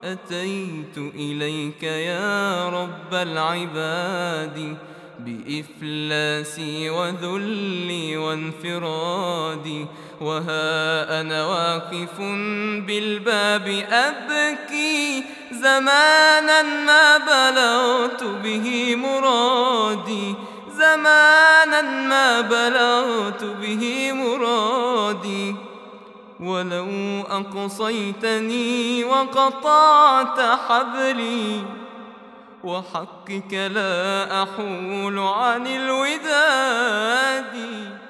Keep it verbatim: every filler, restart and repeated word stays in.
أتيت إليك يا رب العباد بإفلاسي وذلي وانفرادي، وها أنا واقف بالباب أبكي زمانا ما بلغت به مرادي، زمانا ما بلغت به مرادي. ولو أقصيتني وقطعت حبلي وحقك لا أحول عن الوداد.